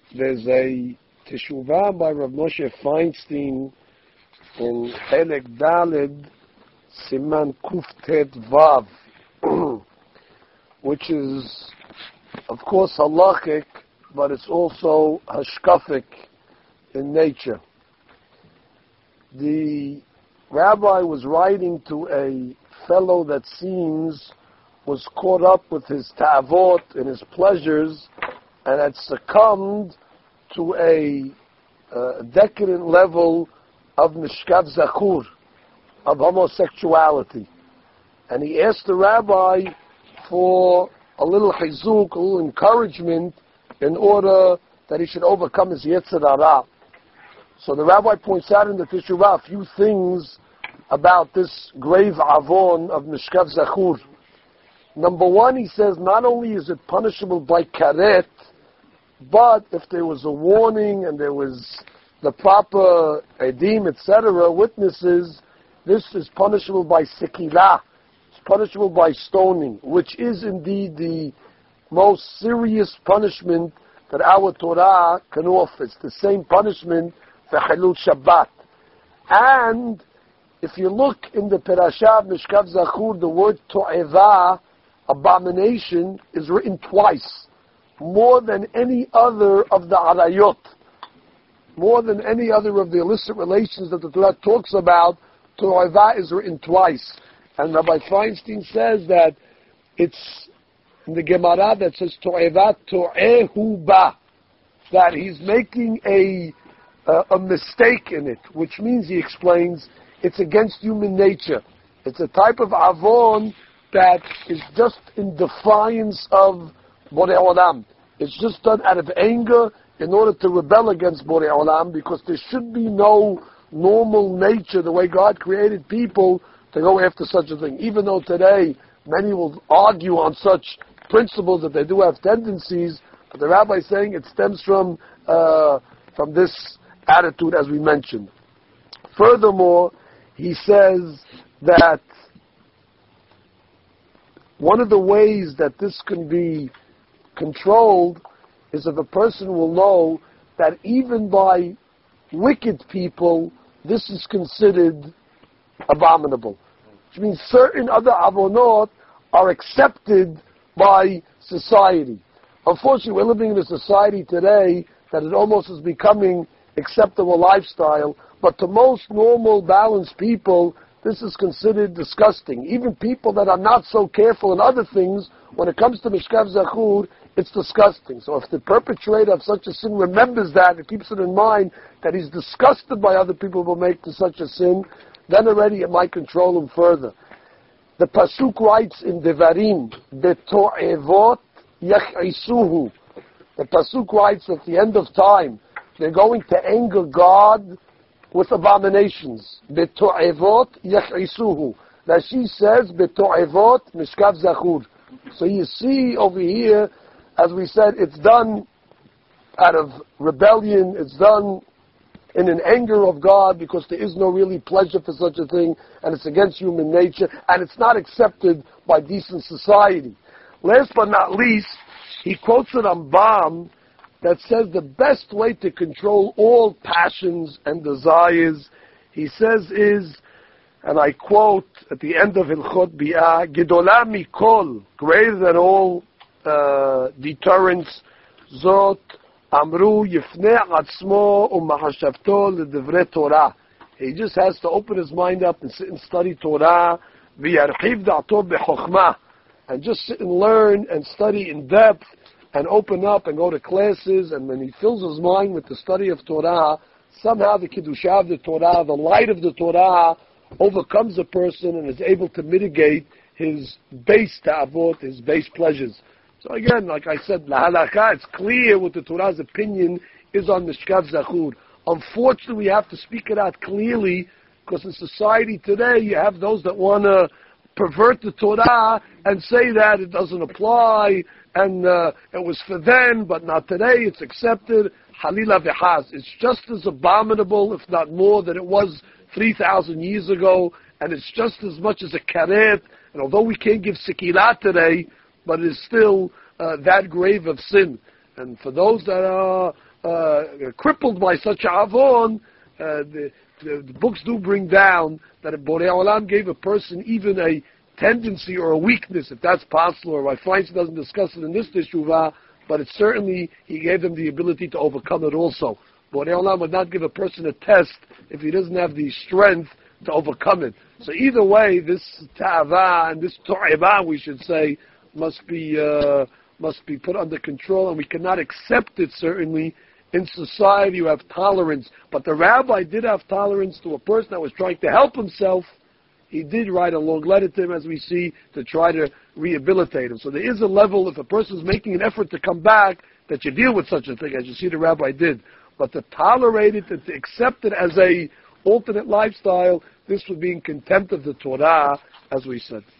There's a Teshuvah by Rav Moshe Feinstein in Chelek Daled Siman Kuftet Vav, which is, of course, halachic, but it's also hashkafic in nature. The rabbi was writing to a fellow that seems was caught up with his ta'avot and his pleasures and had succumbed to a decadent level of mishkav zakur, of homosexuality. And he asked the rabbi for a little chizuk, a little encouragement in order that he should overcome his yetzer hara. So the rabbi points out in the Teshuvah a few things about this grave avon of mishkav zakur. Number one, he says, not only is it punishable by karet, but if there was a warning and there was the proper edim, etc., witnesses, this is punishable by sekilah. It's punishable by stoning, which is indeed the most serious punishment that our Torah can offer. It's the same punishment for Chilul Shabbat. And if you look in the Parashah of Mishkav Zakur, the word to'eva, abomination, is written twice, more than any other of the arayot, more than any other of the illicit relations that the Torah talks about. To'eva is written twice. And Rabbi Feinstein says that it's in the Gemara that says to'eva to'ehu ba, that he's making a mistake in it, which means, he explains, it's against human nature. It's a type of avon that is just in defiance of Borei Olam. It's just done out of anger in order to rebel against Borei Olam, because there should be no normal nature, the way God created people, to go after such a thing. Even though today many will argue on such principles that they do have tendencies, but the rabbi is saying it stems from this attitude, as we mentioned. Furthermore, he says that one of the ways that this can be controlled is if a person will know that even by wicked people, this is considered abominable. Which means certain other avonot are accepted by society. Unfortunately, we're living in a society today that it almost is becoming acceptable lifestyle, but to most normal, balanced people, this is considered disgusting. Even people that are not so careful in other things, when it comes to mishkav zakur, it's disgusting. So if the perpetrator of such a sin remembers that and keeps it in mind that he's disgusted by other people who make such a sin, then already it might control him further. The pasuk writes in Devarim, "Beto'evot yach'isuhu." The pasuk writes at the end of time, they're going to anger God with abominations. Beto'evot yach'isuhu. Rashi says, Beto'evot mishkav zakur. So you see over here, as we said, it's done out of rebellion, it's done in an anger of God, because there is no really pleasure for such a thing, and it's against human nature, and it's not accepted by decent society. Last but not least, he quotes a Rambam that says the best way to control all passions and desires, he says, is, and I quote at the end of Hilchot Bi'ah, Gedola mikol, greater than all deterrence, Zot Amru Yifneh Atzmo Umahashavto Ledevre Torah. He just has to open his mind up and sit and study Torah, V'yarchiv da'ato b'chokhmah, and just sit and learn and study in depth and open up and go to classes. And when he fills his mind with the study of Torah, somehow the Kiddushah of the Torah, the light of the Torah, overcomes a person and is able to mitigate his base ta'avot, his base pleasures. So again, like I said, la halakha, it's clear what the Torah's opinion is on mishkav zakur. Unfortunately, we have to speak it out clearly, because in society today, you have those that want to pervert the Torah and say that it doesn't apply, and it was for then, but not today, it's accepted. Halila v'chaz. It's just as abominable, if not more, than it was 3,000 years ago, and it's just as much as a karet, and although we can't give sekilah today, but it is still that grave of sin. And for those that are crippled by such a avon, the books do bring down that if Borei Olam gave a person even a tendency or a weakness, if that's possible, or Rav Feinstein doesn't discuss it in this teshuvah, but it's certainly, he gave them the ability to overcome it also. Borei Olam would not give a person a test if he doesn't have the strength to overcome it. So either way, this ta'ava and this to'eba, we should say, must be put under control, and we cannot accept it, certainly. In society, you have tolerance. But the rabbi did have tolerance to a person that was trying to help himself. He did write a long letter to him, as we see, to try to rehabilitate him. So there is a level, if a person is making an effort to come back, that you deal with such a thing, as you see the rabbi did. But to tolerate it and to accept it as a alternate lifestyle, this would be in contempt of the Torah, as we said.